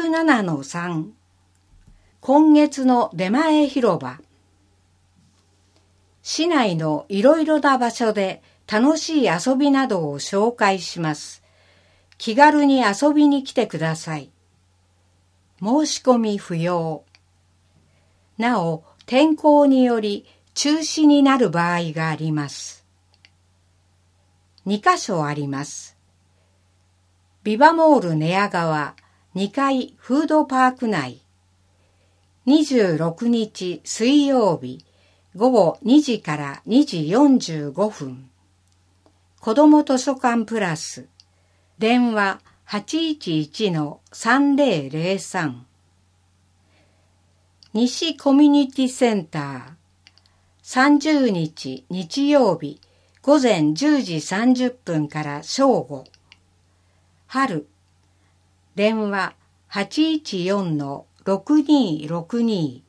17-3 今月の出前広場。市内のいろいろな場所で楽しい遊びなどを紹介します。気軽に遊びに来てください。申し込み不要。なお、天候により中止になる場合があります。2カ所あります。ビバモール寝屋川2階フードパーク内。26日水曜日午後2時から2時45分。子ども図書館プラス。電話 811-3003。西コミュニティセンター。30日日曜日午前10時30分から正午。春。電話 814-6262。